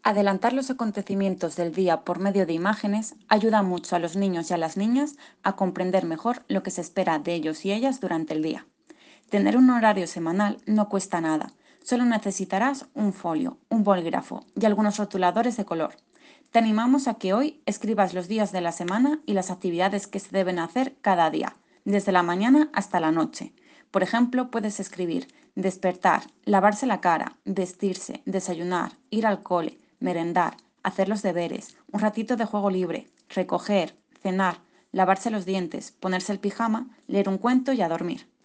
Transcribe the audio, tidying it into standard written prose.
Adelantar los acontecimientos del día por medio de imágenes ayuda mucho a los niños y a las niñas a comprender mejor lo que se espera de ellos y ellas durante el día. Tener un horario semanal no cuesta nada, solo necesitarás un folio, un bolígrafo y algunos rotuladores de color. Te animamos a que hoy escribas los días de la semana y las actividades que se deben hacer cada día, desde la mañana hasta la noche. Por ejemplo, puedes escribir despertar, lavarse la cara, vestirse, desayunar, ir al cole, merendar, hacer los deberes, un ratito de juego libre, recoger, cenar, lavarse los dientes, ponerse el pijama, leer un cuento y a dormir.